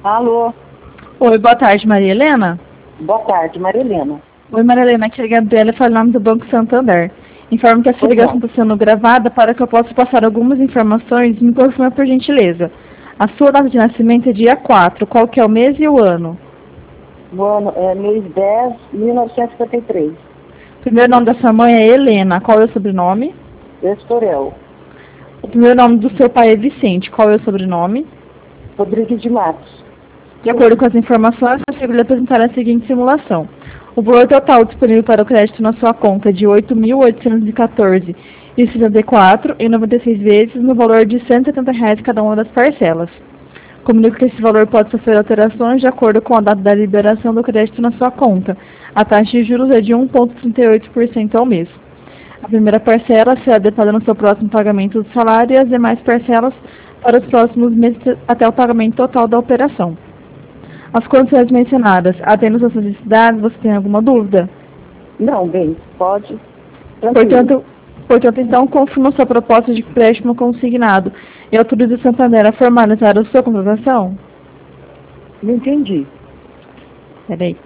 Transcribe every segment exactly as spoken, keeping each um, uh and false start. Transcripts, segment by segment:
Alô? Oi, boa tarde, Maria Helena. Boa tarde, Maria Helena. Oi, Maria Helena, aqui é a Gabriela, fala em nome do Banco Santander. Informo que essa Pois ligação não. está sendo gravada para que eu possa passar algumas informações e me confirma por gentileza. A sua data de nascimento é dia quatro, qual que é o mês e o ano? O ano é mês dez, mil novecentos e cinquenta e três. O primeiro nome da sua mãe é Helena, qual é o sobrenome? Estorel. O primeiro nome do seu pai é Vicente, qual é o sobrenome? Rodrigues de Matos. De acordo com as informações, consigo lhe apresentar a seguinte simulação. O valor total disponível para o crédito na sua conta é de oito mil oitocentos e quatorze reais e setenta e quatro centavos e noventa e seis vezes no valor de cento e setenta reais cada uma das parcelas. Comunico que esse valor pode sofrer alterações de acordo com a data da liberação do crédito na sua conta. A taxa de juros é de um vírgula trinta e oito por cento ao mês. A primeira parcela será detalhada no seu próximo pagamento do salário e as demais parcelas para os próximos meses até o pagamento total da operação. As condições mencionadas, atendendo às suas necessidades, você tem alguma dúvida? Não, bem, pode. Portanto, portanto, então, confirma sua proposta de empréstimo consignado e autoriza o Santander a formalizar a sua contratação? Não entendi. Peraí.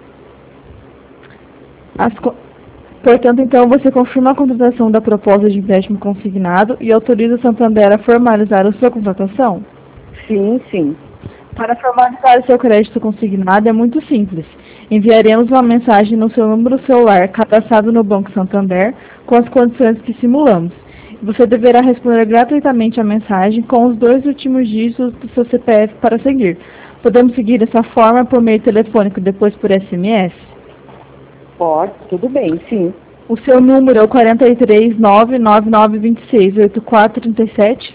As co... Portanto, então, você confirma a contratação da proposta de empréstimo consignado e autoriza o Santander a formalizar a sua contratação? Sim, sim. Para formalizar o seu crédito consignado é muito simples. Enviaremos uma mensagem no seu número celular cadastrado no Banco Santander com as condições que simulamos. Você deverá responder gratuitamente a mensagem com os dois últimos dígitos do seu C P F para seguir. Podemos seguir dessa forma por meio telefônico e depois por S M S? Pode, tudo bem, sim. O seu número é o quatro três nove nove nove dois seis oito quatro três sete?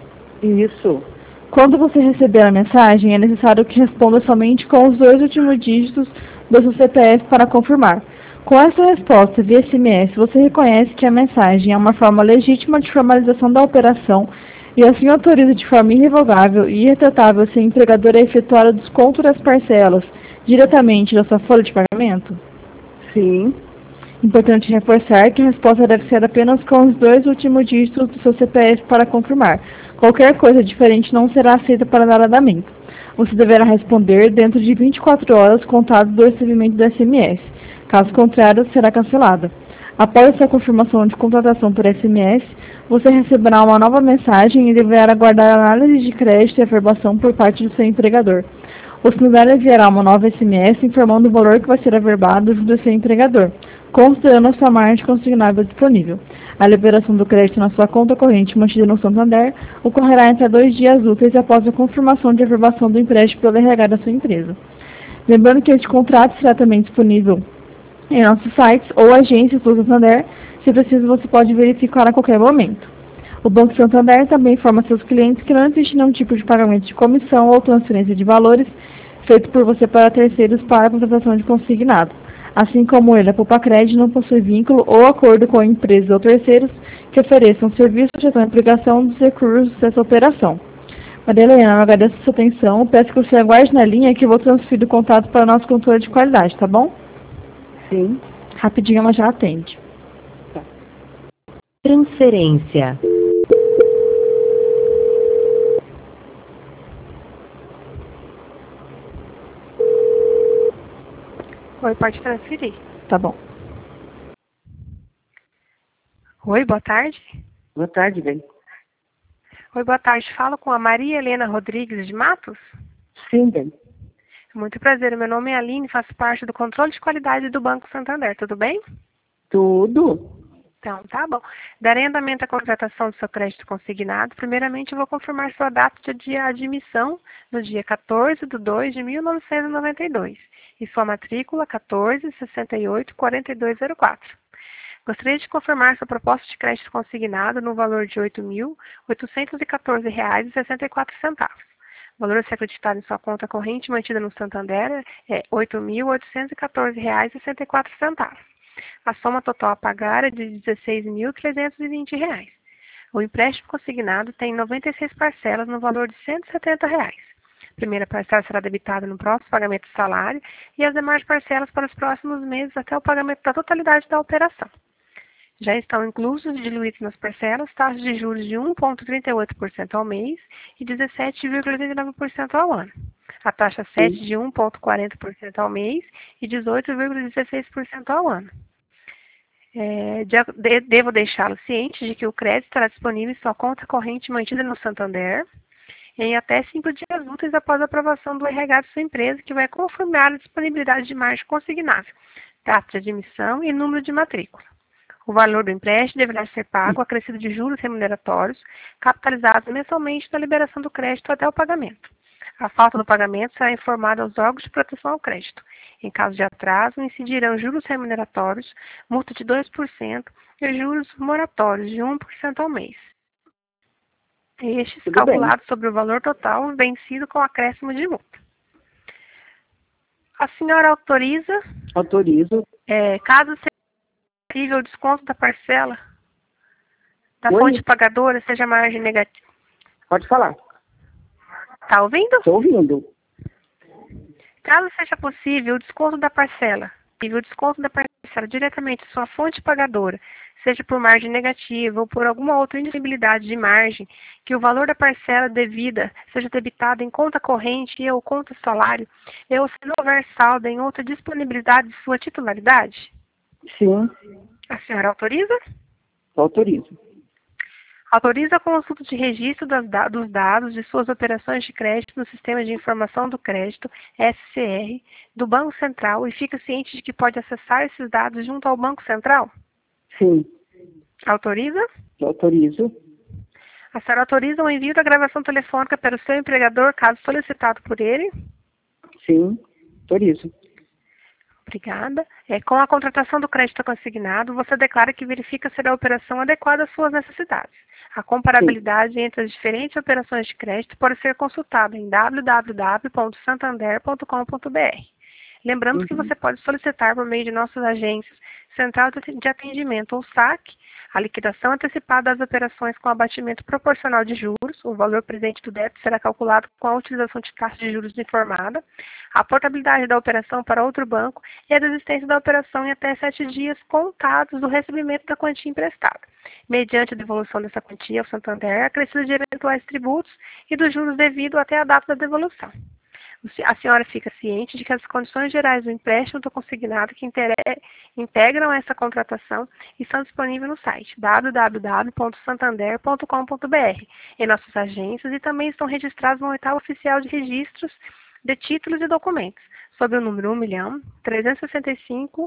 Isso. Quando você receber a mensagem, é necessário que responda somente com os dois últimos dígitos do seu C P F para confirmar. Com essa resposta via S M S, você reconhece que a mensagem é uma forma legítima de formalização da operação e assim autoriza de forma irrevogável e irretratável seu empregador a efetuar o desconto das parcelas diretamente da sua folha de pagamento? Sim. Importante reforçar que a resposta deve ser apenas com os dois últimos dígitos do seu C P F para confirmar. Qualquer coisa diferente não será aceita para pagamento. Você deverá responder dentro de vinte e quatro horas contado do recebimento do S M S. Caso contrário, será cancelada. Após sua confirmação de contratação por S M S, você receberá uma nova mensagem e deverá aguardar a análise de crédito e averbação por parte do seu empregador. O Santander enviará uma nova S M S informando o valor que vai ser averbado junto ao seu empregador, considerando a sua margem consignável disponível. A liberação do crédito na sua conta corrente mantida no Santander ocorrerá entre dois dias úteis após a confirmação de averbação do empréstimo pelo R H da sua empresa. Lembrando que este contrato será também disponível em nossos sites ou agências do Santander. Se preciso, você pode verificar a qualquer momento. O Banco Santander também informa seus clientes que não existe nenhum tipo de pagamento de comissão ou transferência de valores feito por você para terceiros para a contratação de consignado. Assim como ele, a Poupa-Cred não possui vínculo ou acordo com empresas ou terceiros que ofereçam serviço de gestão e aplicação dos recursos dessa operação. Maria Helena, eu agradeço a sua atenção. Peço que você aguarde na linha que eu vou transferir o contato para o nosso controle de qualidade, tá bom? Sim. Rapidinho ela já atende. Tá. Transferência. Oi, pode transferir. Tá bom. Oi, boa tarde. Boa tarde, bem. Oi, boa tarde. Falo com a Maria Helena Rodrigues de Matos? Sim, bem. Muito prazer. Meu nome é Aline, faço parte do controle de qualidade do Banco Santander. Tudo bem? Tudo. Então, tá bom. Darei andamento à contratação do seu crédito consignado. Primeiramente, eu vou confirmar sua data de admissão no dia quatorze de dois de mil novecentos e noventa e dois e sua matrícula quatorze sessenta e oito quarenta e dois zero quatro. Gostaria de confirmar sua proposta de crédito consignado no valor de oito mil oitocentos e quatorze reais e sessenta e quatro centavos. O valor a ser acreditado em sua conta corrente mantida no Santander é oito mil oitocentos e quatorze reais e sessenta e quatro centavos. A soma total a pagar é de dezesseis mil trezentos e vinte reais. O empréstimo consignado tem noventa e seis parcelas no valor de cento e setenta reais. A primeira parcela será debitada no próximo pagamento do salário e as demais parcelas para os próximos meses até o pagamento da totalidade da operação. Já estão inclusos e diluídos nas parcelas taxas de juros de um vírgula trinta e oito por cento ao mês e dezessete vírgula oitenta e nove por cento ao ano. A taxa sete de um vírgula quarenta por cento ao mês e dezoito vírgula dezesseis por cento ao ano. É, de, de, devo deixá-lo ciente de que o crédito estará disponível em sua conta corrente mantida no Santander em até cinco dias úteis após a aprovação do R H de sua empresa, que vai confirmar a disponibilidade de margem consignável, data de admissão e número de matrícula. O valor do empréstimo deverá ser pago acrescido de juros remuneratórios, capitalizados mensalmente na liberação do crédito até o pagamento. A falta do pagamento será informada aos órgãos de proteção ao crédito. Em caso de atraso, incidirão juros remuneratórios, multa de dois por cento e juros moratórios de um por cento ao mês. Estes Tudo calculados bem. sobre o valor total vencido com acréscimo de multa. A senhora autoriza, Autorizo. é, caso seja possível, o desconto da parcela da Oi? fonte pagadora seja margem negativa. Pode falar. Está ouvindo? Estou ouvindo. Caso seja possível, o desconto da parcela, e o desconto da parcela diretamente de sua fonte pagadora, seja por margem negativa ou por alguma outra indisponibilidade de margem, que o valor da parcela devida seja debitado em conta corrente e ou conta salário, e ou se não houver saldo em outra disponibilidade de sua titularidade? Sim, A senhora autoriza? autorizo. Autoriza a consulta de registro das da- dos dados de suas operações de crédito no Sistema de Informação do Crédito, S C R, do Banco Central e fica ciente de que pode acessar esses dados junto ao Banco Central? Sim, Autoriza? autorizo. A senhora autoriza o envio da gravação telefônica para o seu empregador, caso solicitado por ele? Sim, autorizo. Obrigada. É, com a contratação do crédito consignado, você declara que verifica ser a operação adequada às suas necessidades. A comparabilidade entre as diferentes operações de crédito pode ser consultada em w w w ponto santander ponto com ponto b r. Lembrando Uhum. que você pode solicitar por meio de nossas agências Central de Atendimento ou S A C, a liquidação antecipada das operações com abatimento proporcional de juros, o valor presente do débito será calculado com a utilização de taxa de juros informada, a portabilidade da operação para outro banco e a desistência da operação em até sete dias contados do recebimento da quantia emprestada, mediante a devolução dessa quantia ao Santander, acrescido de eventuais tributos e dos juros devido até a data da devolução. A senhora fica ciente de que as condições gerais do empréstimo do consignado que integram essa contratação estão disponíveis no site w w w ponto santander ponto com ponto b r, em nossas agências, e também estão registrados no oitavo oficial de registros de títulos e documentos, sob o número um milhão trezentos e sessenta e cinco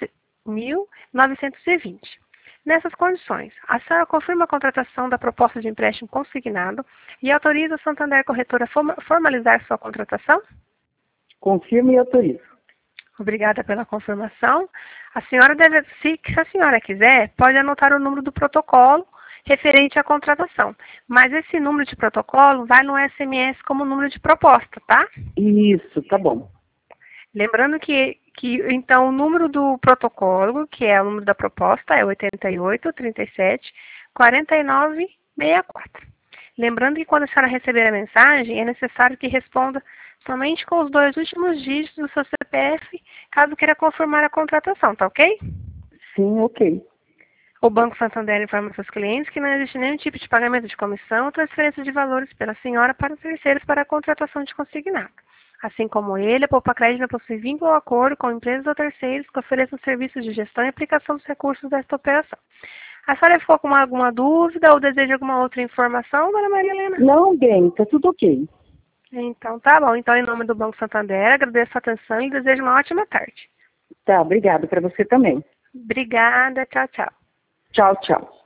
mil novecentos e vinte. Nessas condições, a senhora confirma a contratação da proposta de empréstimo consignado e autoriza a Santander Corretora a formalizar sua contratação? Confirmo e autorizo. Obrigada pela confirmação. A senhora deve, se a senhora quiser, pode anotar o número do protocolo referente à contratação. Mas esse número de protocolo vai no S M S como número de proposta, tá? Isso, tá bom. Lembrando que, que, então, o número do protocolo, que é o número da proposta, é oitenta e oito, trinta e sete, quarenta e nove, sessenta e quatro. Lembrando que quando a senhora receber a mensagem, é necessário que responda somente com os dois últimos dígitos do seu C P F, caso queira confirmar a contratação, tá ok? Sim, ok. O Banco Santander informa seus clientes que não existe nenhum tipo de pagamento de comissão ou transferência de valores pela senhora para terceiros para a contratação de consignado. Assim como ele, a Poupa Crédito não possui vínculo ou acordo com empresas ou terceiros que ofereçam serviços de gestão e aplicação dos recursos desta operação. A senhora ficou com alguma dúvida ou deseja alguma outra informação, dona Maria Helena? Não, bem, tá tudo ok. Então, tá bom. Então, em nome do Banco Santander, agradeço a atenção e desejo uma ótima tarde. Tá, obrigada para você também. Obrigada. Tchau, tchau. Tchau, tchau.